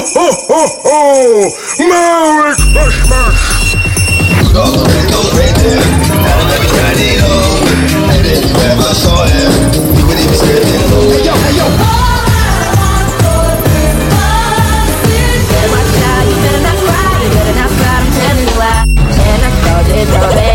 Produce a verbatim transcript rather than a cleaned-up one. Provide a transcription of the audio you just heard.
ho, ho, ho! Merry Christmas! All the red, all the reindeer, had a baby radio. And if you ever saw him, you would even scream it. Hey yo, hey yo! Better watch out, you better not cry, you better not cry, I'm telling you why. And I told you, told you.